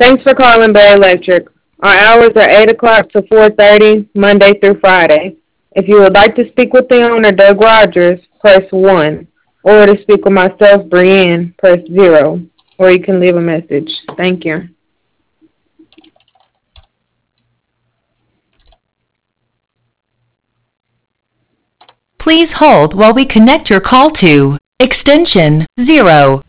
Thanks for calling Bear Electric. Our hours are 8 o'clock to 4:30, Monday through Friday. If you would like to speak with the owner, Doug Rogers, press 1. Or to speak with myself, Brienne, press 0. Or you can leave a message. Thank you. Please hold while we connect your call to extension 0.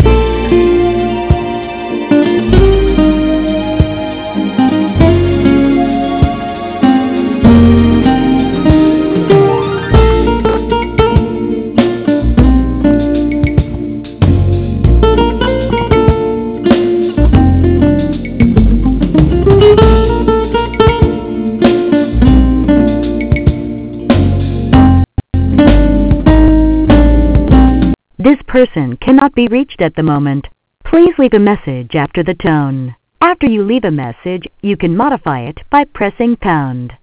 This person cannot be reached at the moment. Please leave a message after the tone. After you leave a message, you can modify it by pressing pound.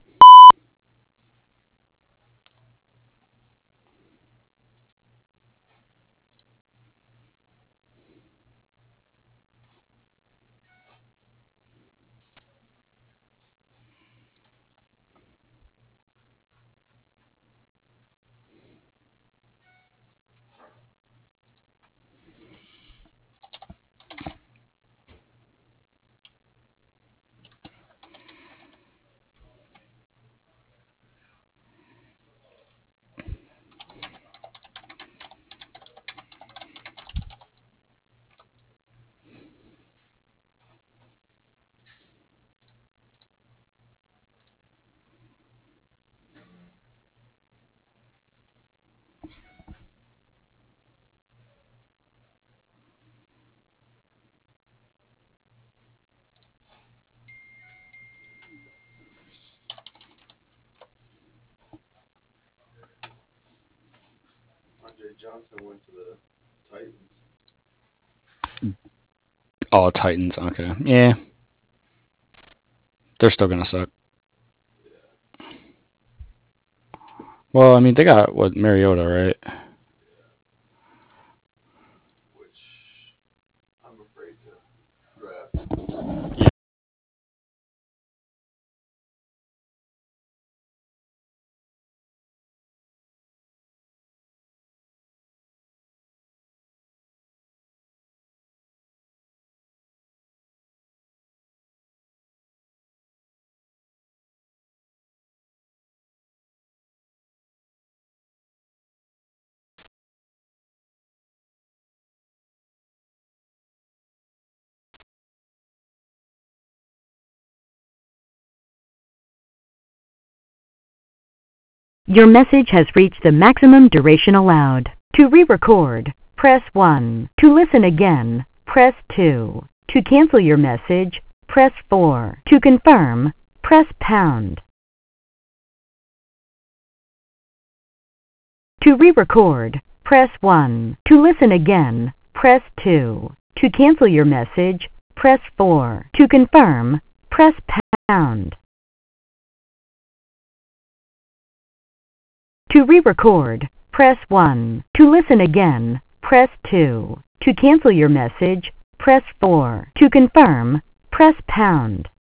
Andre Johnson went to the Titans. Oh, Titans. Okay. Yeah. They're still going to suck. Well, I mean, they got, Mariota, right? Which I'm afraid to draft. Your message has reached the maximum duration allowed. To re-record, press 1. To listen again, press 2. To cancel your message, press 4. To confirm, press pound. To re-record, press 1. To listen again, press 2. To cancel your message, press 4. To confirm, press pound. To re-record, press 1. To listen again, press 2. To cancel your message, press 4. To confirm, press pound.